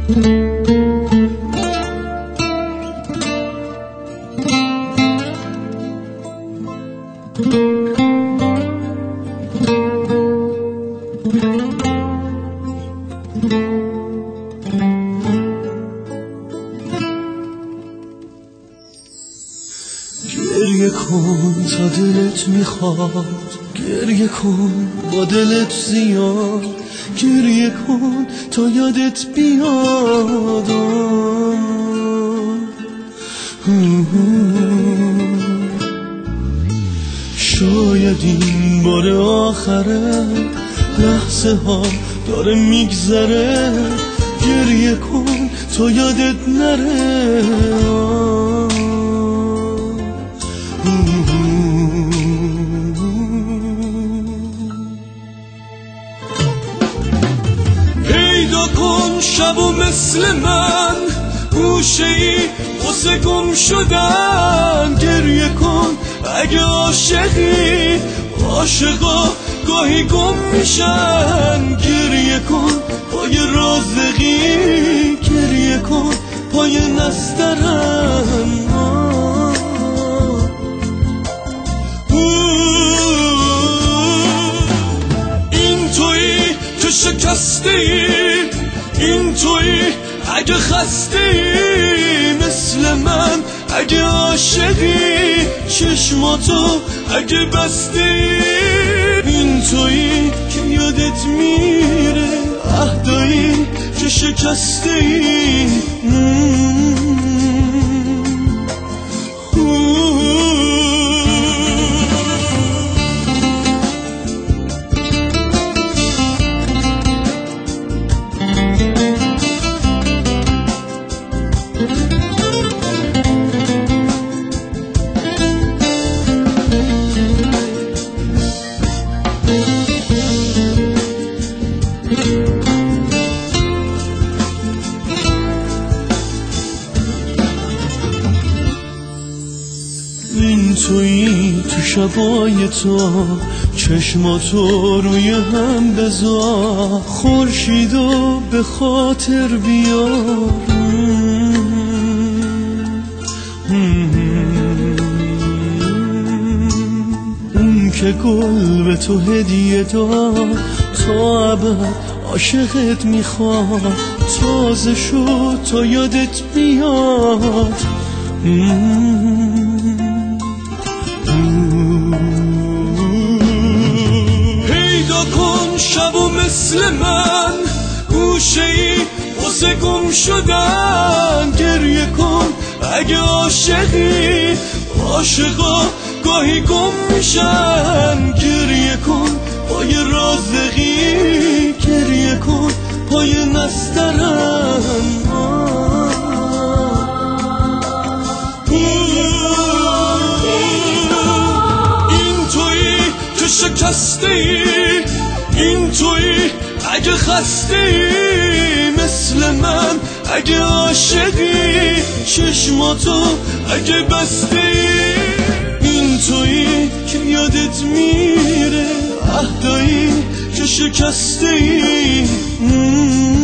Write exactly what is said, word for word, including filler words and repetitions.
گریه کن تا دلت میخواد، گریه کن با دلت زیاد، گریه کن تا یادت بیاد. شاید این بار آخره، لحظه ها داره میگذره، گریه کن تا یادت نره. پیدا کن شبو مثل من، گوشه ای واسه گم شدن، گریه کن اگه عاشقی، عاشقا گاهی گم میشن. گریه کن پای رازقی، گریه کن پای نسترن. این تویی که شکسته ای، این تویی اگه خسته ای مثل من، اگه عاشقی چشماتو اگه بسته ای. این تویی که یادت میره عهدایی که شکسته ای. این تویی تو شبای تو، چشماتو روی هم بذار، خورشیدو به خاطر بیار. اون که گل به تو هدیه داد، تا ابد عاشقت میخواد، تازه شد تا یادت بیاد. پیدا کن شبو مثل من، گوشه ای واسه گم شدن، گریه کن اگه عاشقی، عاشقا گاهی گم میشن. گریه کن پای رازقی، گریه کن پای نسترن. شکسته ای، این تویی اگه خسته ای مثل من، اگه عاشقی چشماتو اگه بسته ای. این تویی که یادت میره عهدایی که شکسته ای.